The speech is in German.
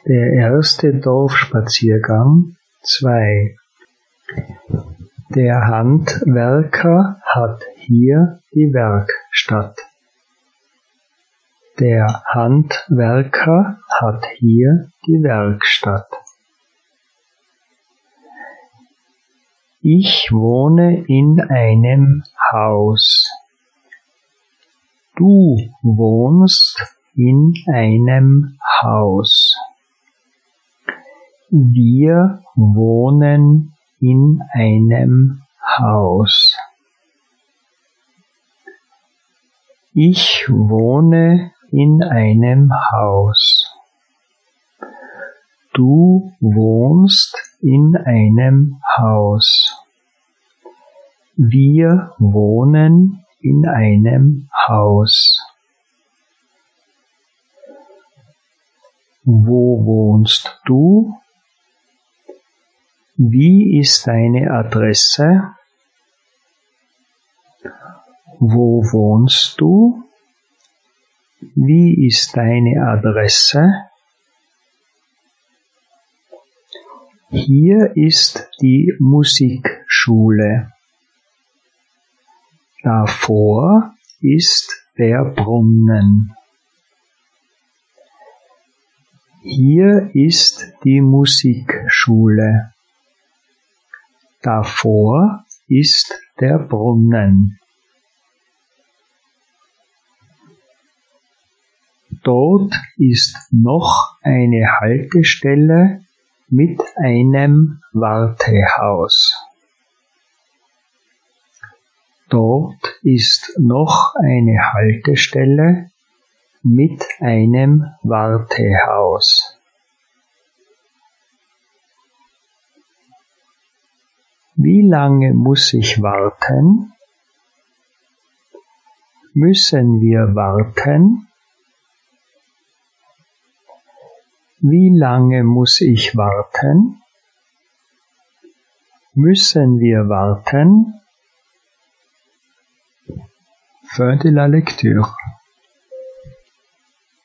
Der erste Dorfspaziergang 2. Der Handwerker hat hier die Werkstatt. Der Handwerker hat hier die Werkstatt. Ich wohne in einem Haus. Du wohnst in einem Haus. Wir wohnen in einem Haus. Ich wohne in einem Haus. Du wohnst in einem Haus. Wir wohnen in einem Haus. Wo wohnst du? Wie ist deine Adresse? Wo wohnst du? Wie ist deine Adresse? Hier ist die Musikschule. Davor ist der Brunnen. Hier ist die Musikschule. Davor ist der Brunnen. Dort ist noch eine Haltestelle mit einem Wartehaus. Dort ist noch eine Haltestelle mit einem Wartehaus. Wie lange muss ich warten? Müssen wir warten? Wie lange muss ich warten? Müssen wir warten? Fin de la lecture.